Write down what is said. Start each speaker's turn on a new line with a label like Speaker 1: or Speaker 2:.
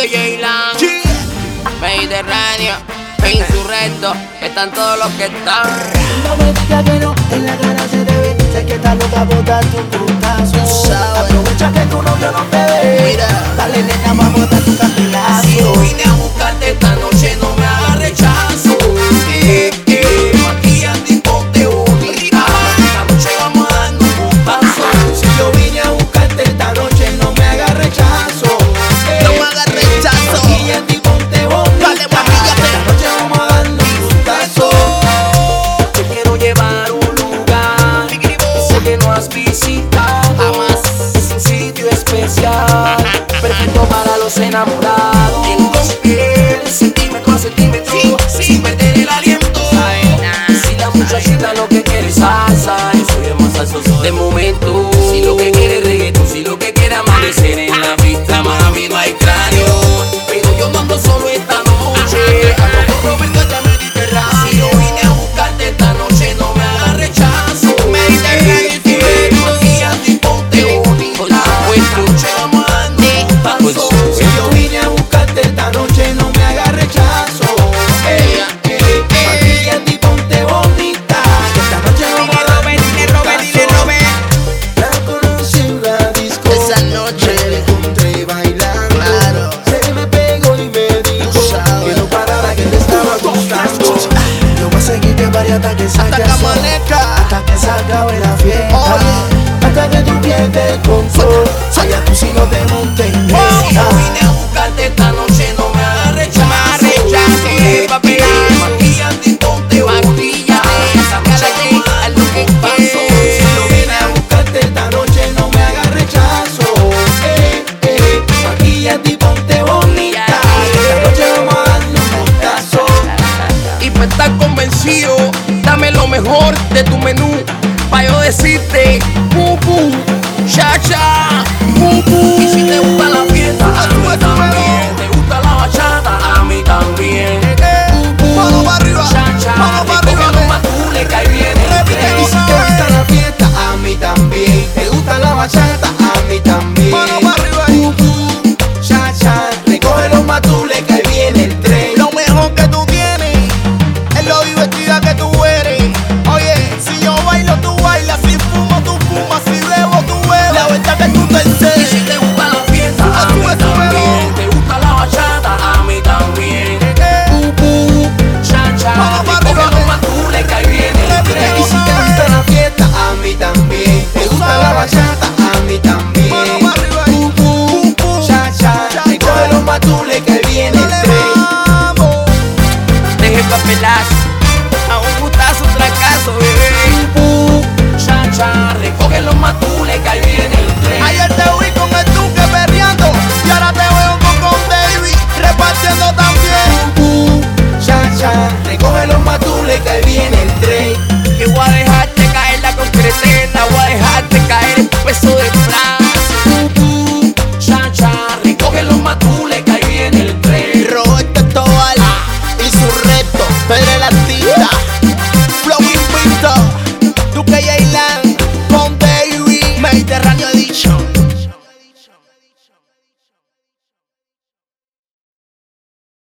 Speaker 1: Jaylan, Mediterráneo, Insurrecto, están todos los que están.
Speaker 2: No me digas que no, en la cara se te ve. Sé que estás loca por darte un putazo. Aprovecha que tu novio no te ve.
Speaker 1: Mira,
Speaker 2: dale nena, vamos a dar tu cantilazo.
Speaker 1: si yo vine a buscarte esta noche, no me hagas rechazo. Maquillate y ponte bonita. Esta noche vamos a darnos un putazo.
Speaker 2: Si yo vine a buscarte esta noche, no me hagas rechazo.
Speaker 1: No me hagas rechazo.
Speaker 2: Maquillate y ponte bonita.
Speaker 1: Dale, maquillate.
Speaker 2: Esta noche vamos a darnos un putazo.
Speaker 1: Te quiero llevar a un lugar sé que no has visitado jamás. Es un sitio especial, perfecto para los enamorados. Entonces, centímetro a centímetro, sin perder el aliento. Si la muchachita lo que quiere es salsa, yo soy el más salsoso de momento. Si lo que quiere es reggaetón, si lo que quiere amanecer en la pista, mami, no hay cráneo. Pero yo no ando solo esta noche, ando con Roberto allá en Mediterráneo. Si yo vine a buscarte esta noche, no me hagas rechazo. Maquillate y ponte bonita. Esta noche vamos a darnos un paso.
Speaker 2: Si yo vine a buscarte esta noche, no me hagas rechazo. Maquillate y ponte bonita. Esta noche vamos a darnos un putazo. La conocí en la disco.
Speaker 1: Esa noche
Speaker 2: me la encontré bailando.
Speaker 1: Claro.
Speaker 2: Se me pegó y me dijo que no parara, que te estaba gustando. Yo voy a seguirte varias hasta que
Speaker 1: hasta que
Speaker 2: salga sol.
Speaker 1: amanezca.
Speaker 2: Hasta que se acabe la fiesta.
Speaker 1: Oye.
Speaker 2: Hasta que tú pierdes el control. Allá tú sí no te montes en
Speaker 1: Si yo
Speaker 2: esta.
Speaker 1: vine